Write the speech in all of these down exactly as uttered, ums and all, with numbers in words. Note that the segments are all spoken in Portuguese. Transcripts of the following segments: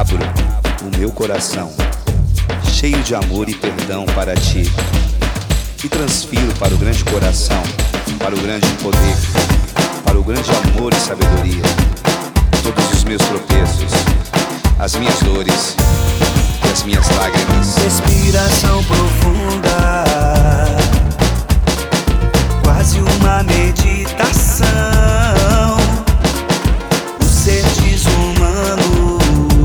Abro o meu coração, cheio de amor e perdão para ti, e transfiro para o grande coração, para o grande poder, para o grande amor e sabedoria, todos os meus tropeços, as minhas dores e as minhas lágrimas. Respiração profunda, quase uma meditação. O ser desumano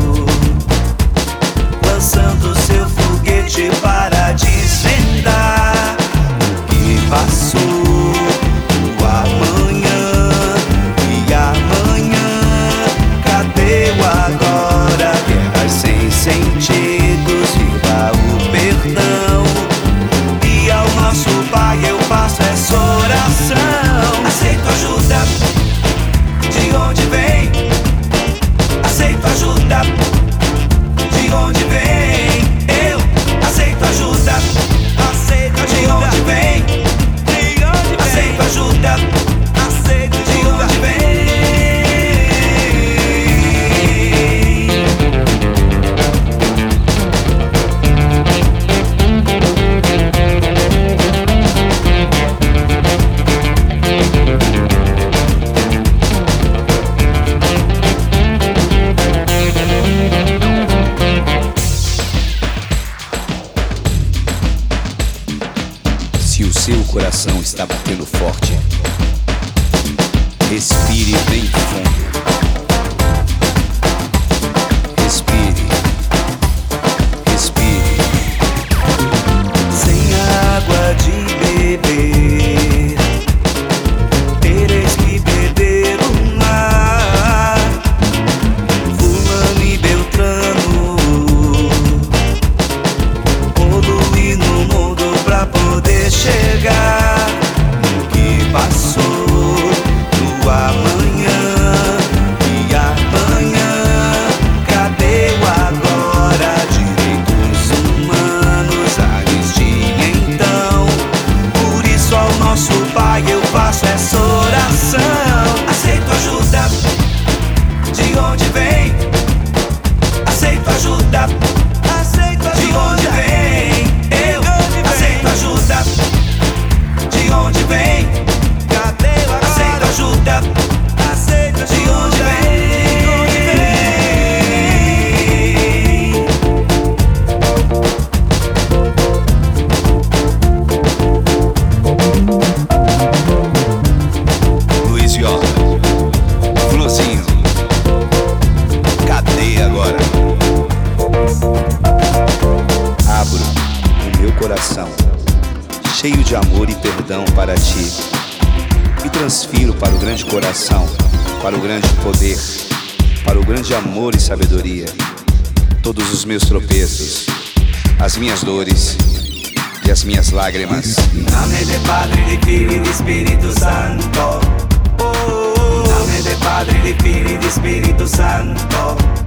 lançando seu foguete para desvendar o que passou, o amanhã e amanhã. Cadê o agora? Guerras sem sentidos, viva o perdão. E ao nosso Pai eu faço essa oração. Aceito ajuda, de onde vem? Aceito ajuda, de onde vem? Eu aceito ajuda, aceito ajuda. De onde vem? De onde vem? Aceito ajuda, aceito de onde vem? Se o seu coração está batendo forte, respire bem fundo. Respire, respire. Sem água de beber, tereis que beber o mar. Fulano e Beltrano poluir no mundo pra poder chegar no que passou, no amanhã e amanhã. Cadê o agora? Direitos humanos, anistia então. Por isso ao nosso Pai eu faço essa oração. Aceito ajuda, de onde vem? Aceito ajuda, aceito ajuda. De onde vem? Eu aceito ajuda, de onde vem? Cadê o agora? Aceito ajuda, aceito ajuda. De onde vem? Luiz Viola, Florzinho, cadê agora? Abro o meu coração, cheio de amor e perdão para ti, e transfiro para o grande coração, para o grande poder, para o grande amor e sabedoria, todos os meus tropeços, as minhas dores e as minhas lágrimas. Nome de Padre, de Filho e de Espírito Santo. Nome de Padre, de Filho e de Espírito Santo.